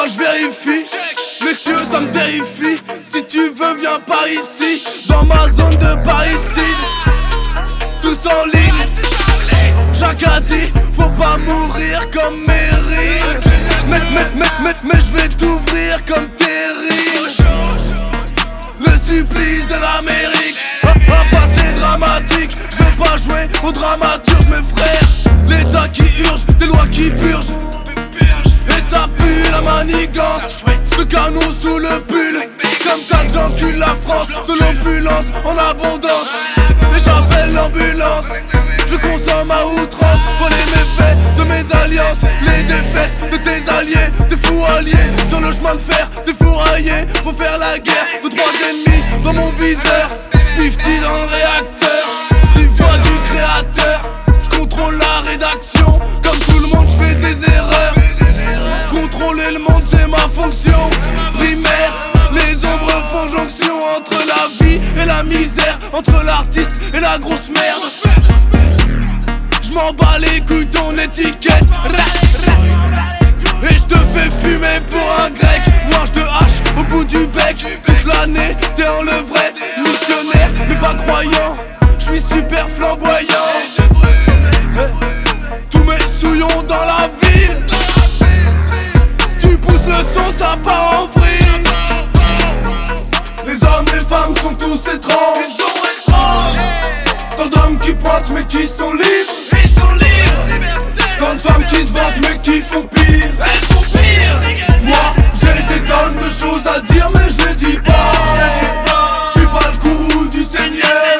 moi je vérifie. Les cieux ça me terrifie. Si tu veux viens par ici. Dans ma zone de parricide. Tous en ligne. Jacques a dit faut pas mourir comme Meryl. Mais je vais t'ouvrir comme Terril. Le supplice de l'Amérique. Un passé dramatique. Je veux pas jouer au dramaturge mes frères. L'état qui urge, des lois qui purgent. Et ça pue la manigance. De canons sous le pull. Comme ça j'encule la France. De l'opulence en abondance. Et j'appelle l'ambulance. Je consomme à outrance. Vois les méfaits de mes alliances. Les défaites de tes alliés. Des fous alliés sur le chemin de fer. Des fourraillés. Faut faire la guerre de trois ennemis dans mon viseur. Pifty dans le réacteur. Tu voix du créateur. Je contrôle la rédaction. Comme tout le monde je fais des erreurs. Contrôler le monde c'est ma fonction primaire. Les ombres font jonction entre la vie et la misère. Entre l'artiste et la grosse merde. Je m'en bats les couilles ton étiquette. Et je te fais fumer pour un grec. Mange de hache au bout du bec. Toute l'année t'es en levrette. Missionnaire mais pas croyant. Je suis super flamboyant. Tous mes souillons dans la ville. Tu pousses le son ça part en vrille. Les hommes et femmes sont tous étranges. Tant d'hommes qui pointent mais qui sont libres. Tant de femmes qui se vantent mais qui font pire. Moi j'ai des tonnes de choses à dire mais je les dis pas. Je suis pas le courroux du Seigneur.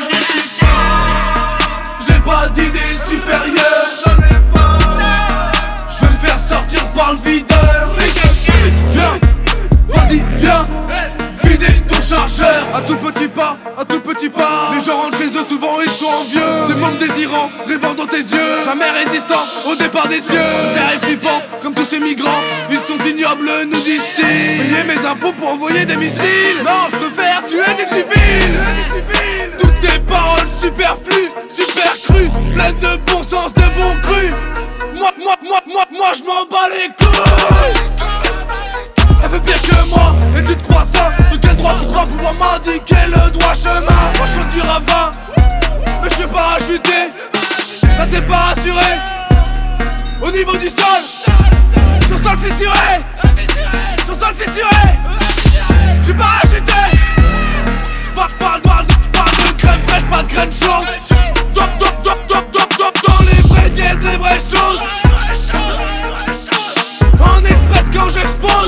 J'ai pas d'idée supérieure. Je vais me faire sortir par le videur. Viens, vas-y viens. Vider ton chargeur. À tout petit pas, à tout petit pas. Les gens rentrent chez eux souvent ils sont envieux. Des mômes désirants, rêvant dans tes yeux. Jamais résistants au départ des cieux. Père est flippant comme tous ces migrants. Ils sont ignobles nous disent-ils. Payer mes impôts pour envoyer des missiles. Non je préfère tuer des civils. Toutes tes paroles superflues, super crues. Pleines de bon sens, de bon cru. Moi je m'en bats les couilles. Elle fait pire que moi, et tu te crois ça? De quel droit tu crois pouvoir m'indiquer le droit chemin? Moi je suis du ravin, mais je suis parachuté. Là t'es pas rassuré. Au niveau du sol, sur sol fissuré. Sur sol fissuré. Je suis parachuté. J'parle de crème fraîche, pas de crème chaude. Top dans les vrais dièses, les vraies choses. En express quand j'expose.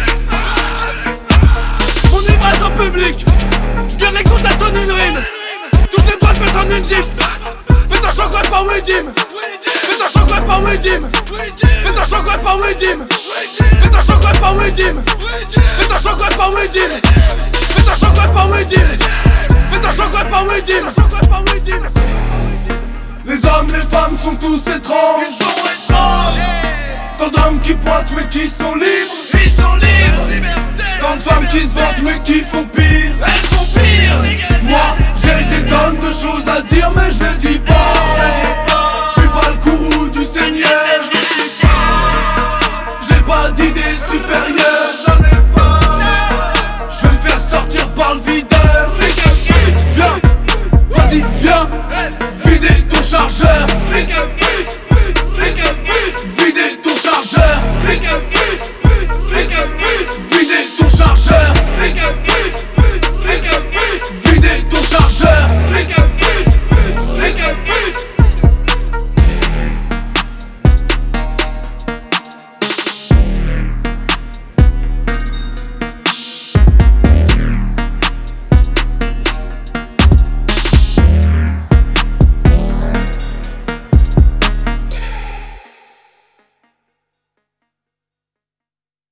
Mon ivresse en public. J'garde les comptes à ton une rime. Toutes les boîtes faites en une gifle. Fais ta chocolat par Widim. Fais ta chocolat par Widim. Fais ta chocolat par Widim. Fais ta chocolat par Widim. Fais ta chocolat par Widim. Fais ta chocolat par Widim. Fais ta chocolat par Widim. Les hommes, les femmes sont tous étranges. Tant d'hommes qui pointent mais qui sont libres. Tant de femmes qui se vantent mais qui font pire. Moi j'ai des tonnes de choses à dire mais je les dis pas. Je suis pas le courroux du Seigneur. J'ai pas d'idée supérieure. Je vais me faire sortir par le videur. Viens, vas-y viens. Vider ton chargeur. Vider ton chargeur.